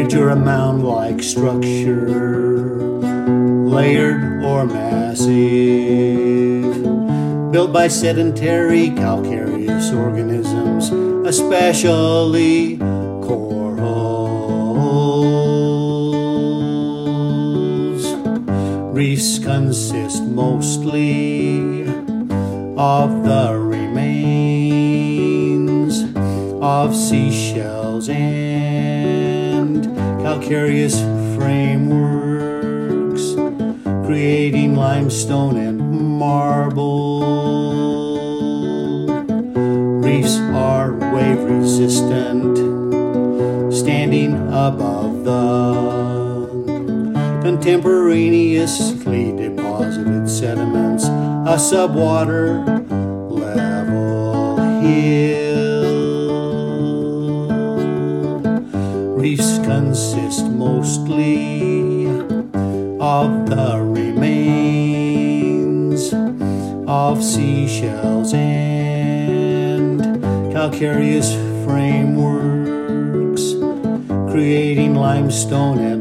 ridge or a mound-like structure, layered or massive, built by sedentary calcareous organisms, especially corals. Reefs consist mostly of the remains of seashells and calcareous frameworks, creating limestone and marble. Reefs are wave resistant, standing above the contemporaneously deposited sediments, a subwater level hill. Reefs consist mostly of the remains of seashells and calcareous frameworks, creating limestone and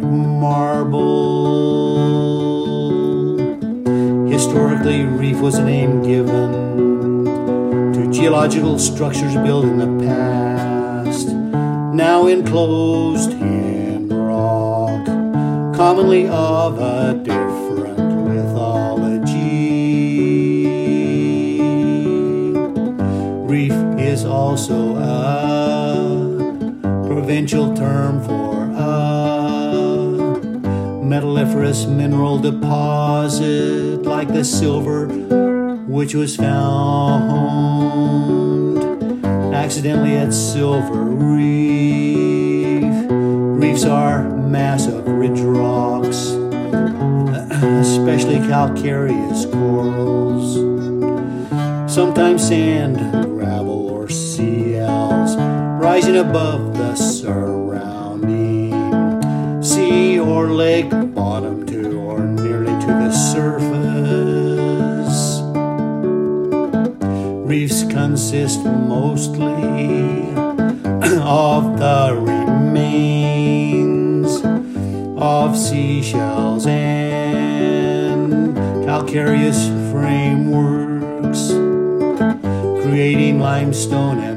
marble. Historically, reef was a name given to geological structures built in the past, now enclosed in rock, commonly of a different lithology. Reef is also a provincial term for a metalliferous mineral deposit like the silver which was found accidentally at Silver Reef. Reefs are massive ridge rocks, especially calcareous corals, sometimes sand, gravel, or seals, rising above the surrounding sea or lake bottom to or nearly to the surface. Reefs consist mostly of the remains of seashells and calcareous frameworks, creating limestone and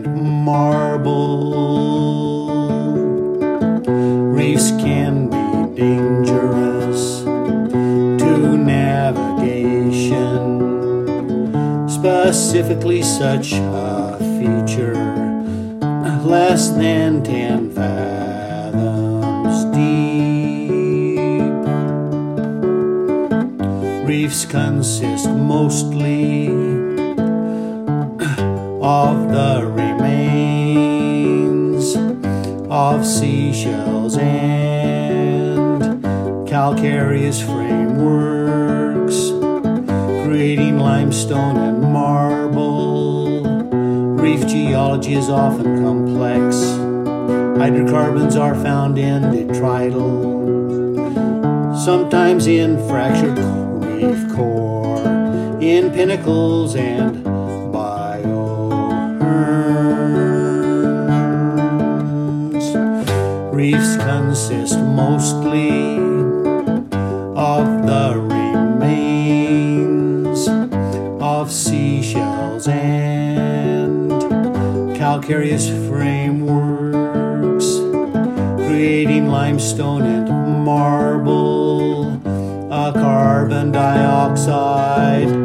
marble. Reefs can be dangerous to navigation, specifically such a feature less than 10 fathoms deep. Reefs consist mostly of the remains of seashells and calcareous frameworks, creating limestone and marble. Reef geology is often complex. Hydrocarbons are found in detrital, sometimes in fractured reef core, in pinnacles and bioherms. Reefs consist mostly of the remains of seashells and calcareous frameworks, creating limestone and marble. A carbon dioxide